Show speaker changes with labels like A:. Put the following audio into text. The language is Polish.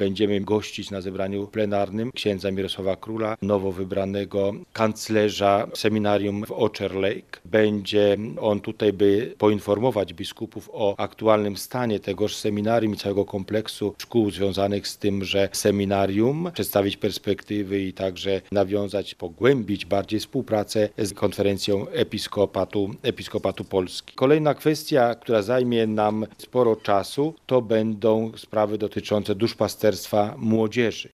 A: będziemy gościć na zebraniu plenarnym księdza Mirosława Króla, nowo wybranego kanclerza seminarium w Ocher Lake. Będzie on tutaj, by poinformować biskupów o aktualnym stanie tegoż seminarium i całego kompleksu szkół związanych z tymże seminarium, przedstawić perspektywy i także nawiązać, pogłębić bardziej współpracę z konferencją Episkopatu Polski. Kolejna kwestia, która zajmie nam sporo czasu, to będą sprawy dotyczące duszpasterstwa młodzieży.